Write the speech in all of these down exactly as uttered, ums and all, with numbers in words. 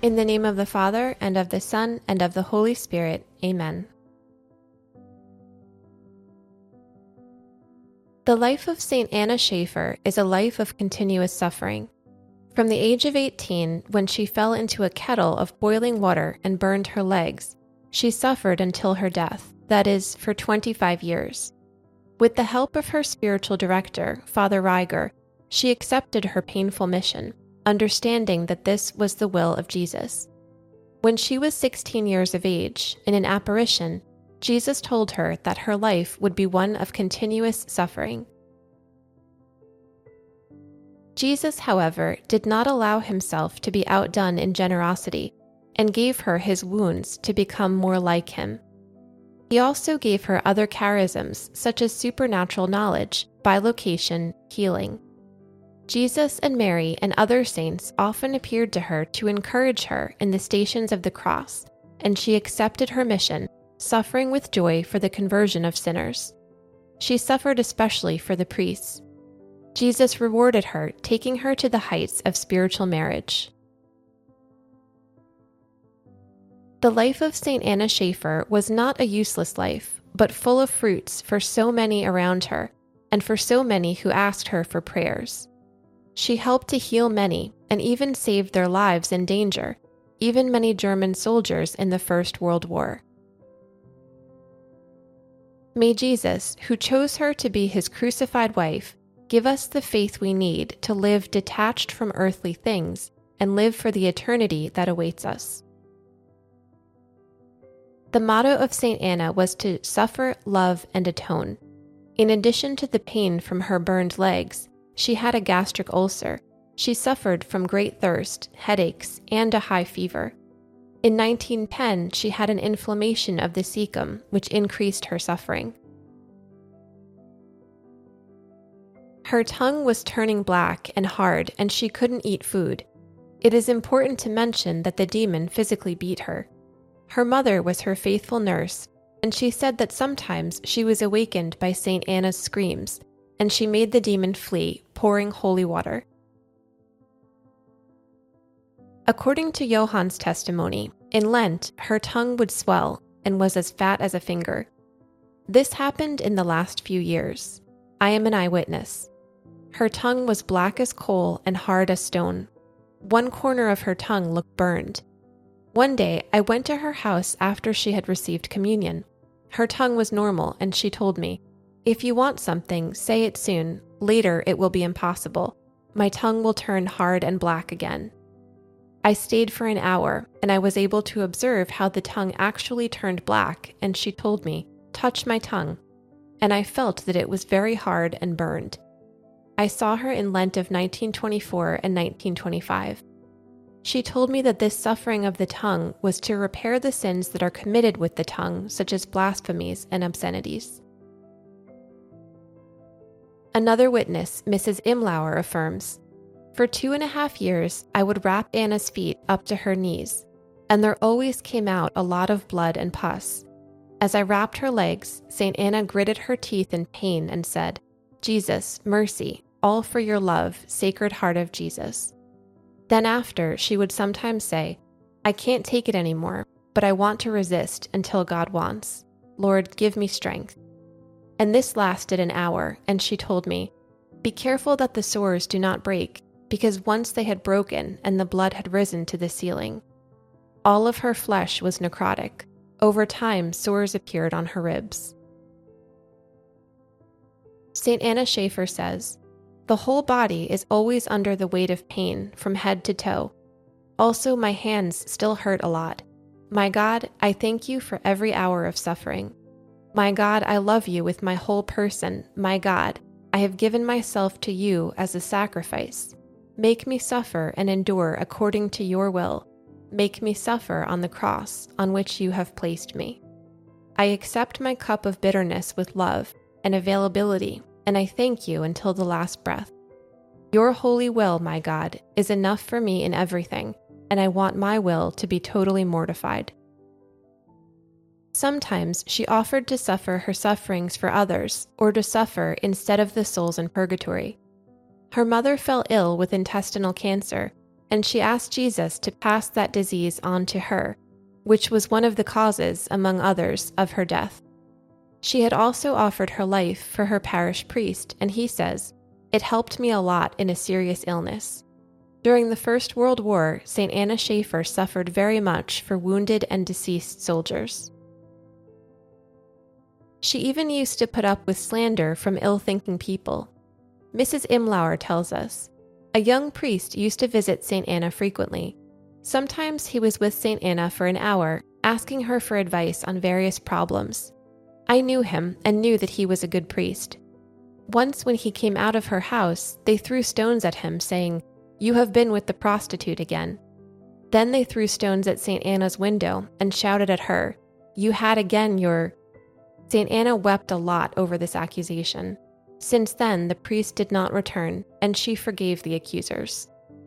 In the name of the Father, and of the Son, and of the Holy Spirit. Amen. The life of Saint Anna Schaeffer is a life of continuous suffering. From the age of eighteen, when she fell into a kettle of boiling water and burned her legs, she suffered until her death, that is, for twenty-five years. With the help of her spiritual director, Father Reiger, she accepted her painful mission, understanding that this was the will of Jesus. When she was sixteen years of age, in an apparition, Jesus told her that her life would be one of continuous suffering. Jesus, however, did not allow himself to be outdone in generosity and gave her his wounds to become more like him. He also gave her other charisms such as supernatural knowledge, bilocation, healing. Jesus and Mary and other saints often appeared to her to encourage her in the stations of the cross, and she accepted her mission, suffering with joy for the conversion of sinners. She suffered especially for the priests. Jesus rewarded her, taking her to the heights of spiritual marriage. The life of Saint Anna Schaeffer was not a useless life, but full of fruits for so many around her, and for so many who asked her for prayers. She helped to heal many, and even saved their lives in danger, even many German soldiers in the First World War. May Jesus, who chose her to be his crucified wife, give us the faith we need to live detached from earthly things and live for the eternity that awaits us. The motto of Saint Anna was to suffer, love, and atone. In addition to the pain from her burned legs, she had a gastric ulcer. She suffered from great thirst, headaches, and a high fever. In nineteen ten, she had an inflammation of the cecum, which increased her suffering. Her tongue was turning black and hard, and she couldn't eat food. It is important to mention that the demon physically beat her. Her mother was her faithful nurse, and she said that sometimes she was awakened by Saint Anna's screams, and she made the demon flee, pouring holy water. According to Johann's testimony, in Lent, her tongue would swell and was as fat as a finger. This happened in the last few years. I am an eyewitness. Her tongue was black as coal and hard as stone. One corner of her tongue looked burned. One day, I went to her house after she had received communion. Her tongue was normal, and she told me, "If you want something, say it soon. Later, it will be impossible. My tongue will turn hard and black again." I stayed for an hour, and I was able to observe how the tongue actually turned black, and she told me, "Touch my tongue." And I felt that it was very hard and burned. I saw her in Lent of nineteen twenty-four and nineteen twenty-five. She told me that this suffering of the tongue was to repair the sins that are committed with the tongue, such as blasphemies and obscenities. Another witness, Missus Imlauer, affirms, "For two and a half years, I would wrap Anna's feet up to her knees, and there always came out a lot of blood and pus. As I wrapped her legs, Saint Anna gritted her teeth in pain and said, 'Jesus, mercy, all for your love, Sacred Heart of Jesus.' Then after, she would sometimes say, 'I can't take it anymore, but I want to resist until God wants. Lord, give me strength.' And this lasted an hour, and she told me, 'Be careful that the sores do not break, because once they had broken and the blood had risen to the ceiling.' All of her flesh was necrotic. Over time, sores appeared on her ribs." Saint Anna Schaeffer says, "The whole body is always under the weight of pain from head to toe. Also, my hands still hurt a lot. My God, I thank you for every hour of suffering. My God, I love you with my whole person. My God, I have given myself to you as a sacrifice. Make me suffer and endure according to your will. Make me suffer on the cross on which you have placed me. I accept my cup of bitterness with love and availability, and I thank you until the last breath. Your holy will, my God, is enough for me in everything, and I want my will to be totally mortified." Sometimes she offered to suffer her sufferings for others, or to suffer instead of the souls in purgatory. Her mother fell ill with intestinal cancer, and she asked Jesus to pass that disease on to her, which was one of the causes, among others, of her death. She had also offered her life for her parish priest, and he says, "It helped me a lot in a serious illness." During the First World War, Saint Anna Schaefer suffered very much for wounded and deceased soldiers. She even used to put up with slander from ill-thinking people. Missus Imlauer tells us, "A young priest used to visit Saint Anna frequently. Sometimes he was with Saint Anna for an hour, asking her for advice on various problems. I knew him and knew that he was a good priest. Once when he came out of her house, they threw stones at him, saying, 'You have been with the prostitute again.' Then they threw stones at Saint Anna's window and shouted at her, 'You had again your—' Saint Anna wept a lot over this accusation. Since then, the priest did not return, and she forgave the accusers."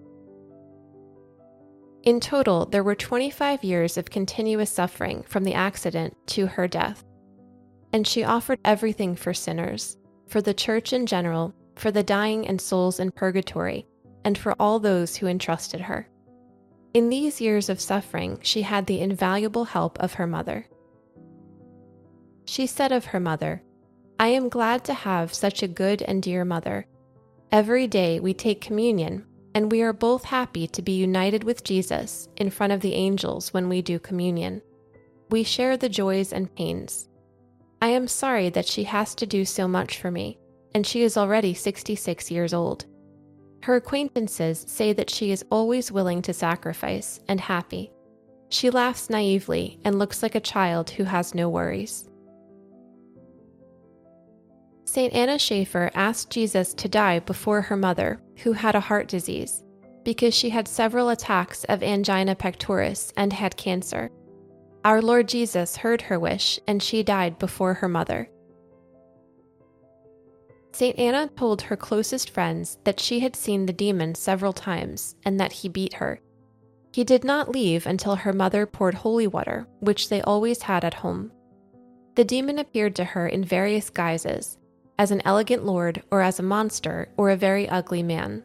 In total, there were twenty-five years of continuous suffering from the accident to her death. And she offered everything for sinners, for the church in general, for the dying and souls in purgatory, and for all those who entrusted her. In these years of suffering, she had the invaluable help of her mother. She said of her mother, "I am glad to have such a good and dear mother. Every day we take communion, and we are both happy to be united with Jesus in front of the angels when we do communion. We share the joys and pains. I am sorry that she has to do so much for me, and she is already sixty-six years old. Her acquaintances say that she is always willing to sacrifice and happy. She laughs naively and looks like a child who has no worries." Saint Anna Schaefer asked Jesus to die before her mother, who had a heart disease, because she had several attacks of angina pectoris and had cancer. Our Lord Jesus heard her wish, and she died before her mother. Saint Anna told her closest friends that she had seen the demon several times and that he beat her. He did not leave until her mother poured holy water, which they always had at home. The demon appeared to her in various guises, as an elegant lord or as a monster or a very ugly man.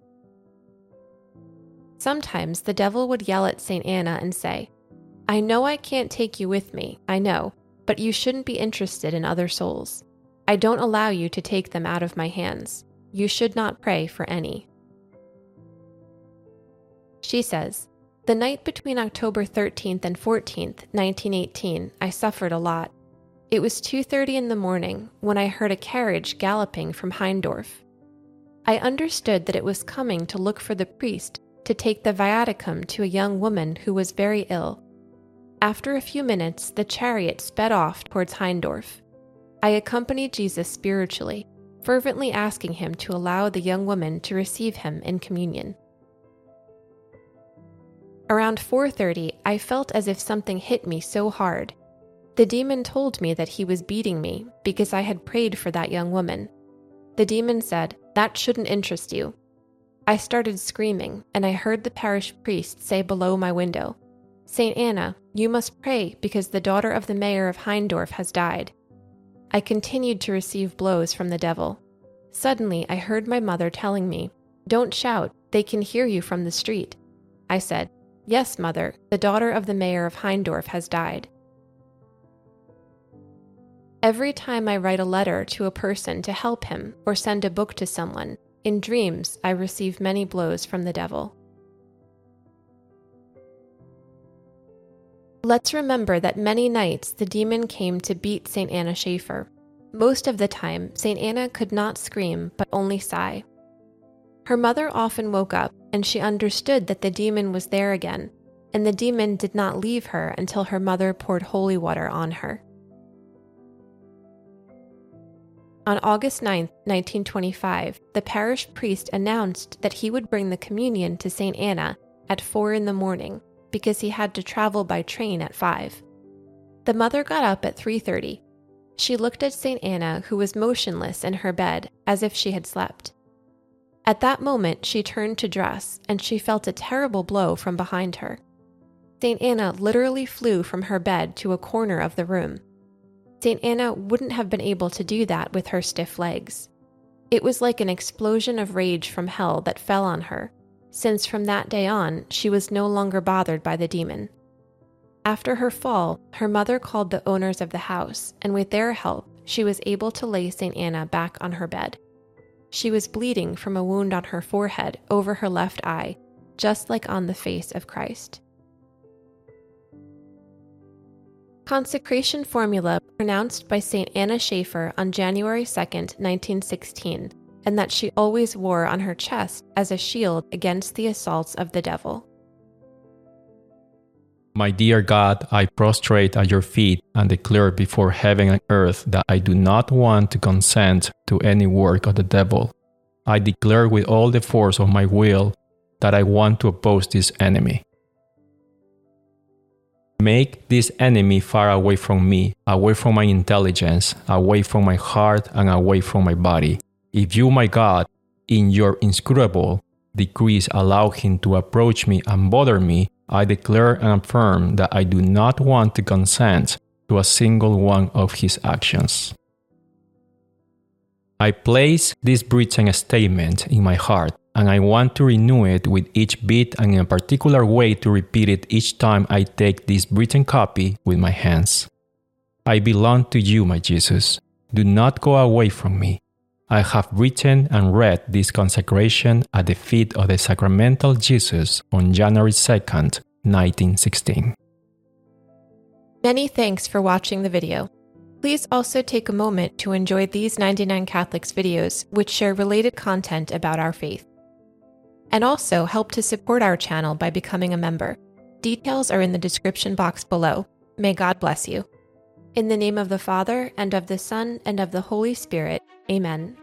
Sometimes the devil would yell at Saint Anna and say, "I know I can't take you with me, I know, but you shouldn't be interested in other souls. I don't allow you to take them out of my hands. You should not pray for any." She says, "The night between October thirteenth and fourteenth, nineteen eighteen, I suffered a lot. It was two thirty in the morning when I heard a carriage galloping from Heindorf. I understood that it was coming to look for the priest to take the viaticum to a young woman who was very ill. After a few minutes, the chariot sped off towards Heindorf. I accompanied Jesus spiritually, fervently asking him to allow the young woman to receive him in communion. Around four thirty, I felt as if something hit me so hard. The demon told me that he was beating me because I had prayed for that young woman. The demon said, 'That shouldn't interest you.' I started screaming, and I heard the parish priest say below my window, 'Saint Anna, you must pray because the daughter of the mayor of Heindorf has died.' I continued to receive blows from the devil. Suddenly, I heard my mother telling me, 'Don't shout, they can hear you from the street.' I said, 'Yes, mother, the daughter of the mayor of Heindorf has died.' Every time I write a letter to a person to help him or send a book to someone, in dreams I receive many blows from the devil." Let's remember that many nights the demon came to beat Saint Anna Schaefer. Most of the time, Saint Anna could not scream but only sigh. Her mother often woke up and she understood that the demon was there again, and the demon did not leave her until her mother poured holy water on her. On August ninth, nineteen twenty-five, the parish priest announced that he would bring the communion to Saint Anna at four in the morning because he had to travel by train at five. The mother got up at three thirty. She looked at Saint Anna, who was motionless in her bed, as if she had slept. At that moment, she turned to dress, and she felt a terrible blow from behind her. Saint Anna literally flew from her bed to a corner of the room. Saint Anna wouldn't have been able to do that with her stiff legs. It was like an explosion of rage from hell that fell on her, since from that day on she was no longer bothered by the demon. After her fall, her mother called the owners of the house, and with their help, she was able to lay Saint Anna back on her bed. She was bleeding from a wound on her forehead over her left eye, just like on the face of Christ. Consecration formula pronounced by Saint Anna Schaefer on January second, nineteen sixteen, and that she always wore on her chest as a shield against the assaults of the devil. My dear God, I prostrate at your feet and declare before heaven and earth that I do not want to consent to any work of the devil. I declare with all the force of my will that I want to oppose this enemy. Make this enemy far away from me, away from my intelligence, away from my heart, and away from my body. If you, my God, in your inscrutable decrees allow him to approach me and bother me, I declare and affirm that I do not want to consent to a single one of his actions. I place this written statement in my heart, and I want to renew it with each beat and in a particular way to repeat it each time I take this written copy with my hands. I belong to you, my Jesus. Do not go away from me. I have written and read this consecration at the feet of the sacramental Jesus on January second, nineteen sixteen. Many thanks for watching the video. Please also take a moment to enjoy these ninety-nine Catholics videos which share related content about our faith. And also help to support our channel by becoming a member. Details are in the description box below. May God bless you. In the name of the Father, and of the Son, and of the Holy Spirit. Amen.